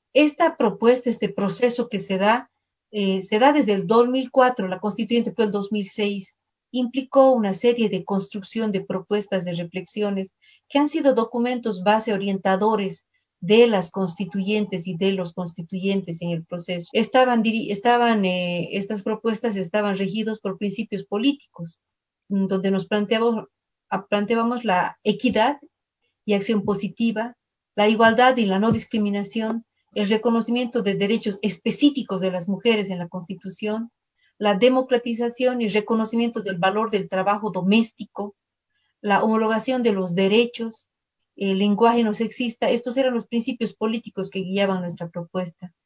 esta propuesta, este proceso que se da desde el 2004, la constituyente fue el 2006, implicó una serie de construcción de propuestas, de reflexiones, que han sido documentos base orientadores de las constituyentes y de los constituyentes en el proceso. Estas propuestas estaban regidos por principios políticos, donde planteábamos la equidad y acción positiva, la igualdad y la no discriminación, el reconocimiento de derechos específicos de las mujeres en la Constitución, la democratización y reconocimiento del valor del trabajo doméstico, la homologación de los derechos, el lenguaje no sexista. Estos eran los principios políticos que guiaban nuestra propuesta.